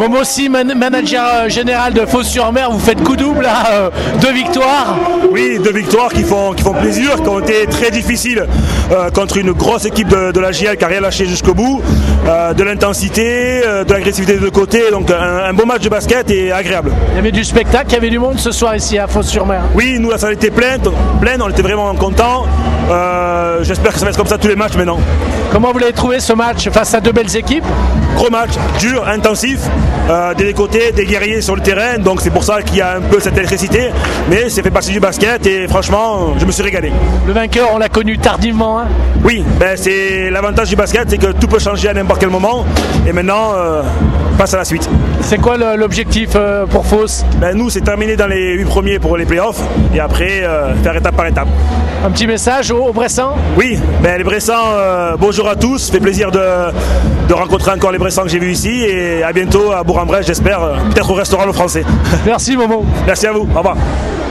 Momo aussi, manager général de Fos-sur-Mer, vous faites coup double là, 2 victoires. Oui, 2 victoires qui font plaisir, qui ont été très difficiles contre une grosse équipe de la JL qui n'a rien lâché jusqu'au bout, de l'intensité, de l'agressivité de côté, donc un beau match de basket et agréable. Il y avait du spectacle, il y avait du monde ce soir ici à Fos-sur-Mer. Oui, nous la salle était pleine, on était vraiment contents. J'espère que ça va être comme ça tous les matchs maintenant. Comment vous l'avez trouvé ce match face à 2 belles équipes? Gros match, dur, intensif, des côtés, des guerriers sur le terrain, donc c'est pour ça qu'il y a un peu cette électricité, mais c'est fait partie du basket et franchement, je me suis régalé. Le vainqueur, on l'a connu tardivement. Hein. Oui, c'est l'avantage du basket, c'est que tout peut changer à n'importe quel moment, et maintenant, passe à la suite. C'est quoi l'objectif pour Fos? Nous, c'est terminer dans les 8 premiers pour les playoffs, et après, faire étape par étape. Un petit message aux Bressans? Oui, les Bressans, bonjour à tous, ça fait plaisir de rencontrer encore les Bressans que j'ai vus ici, et à bientôt à Bourg-en-Bresse, j'espère, peut-être au restaurant Le Français. Merci Momo. Merci à vous, au revoir.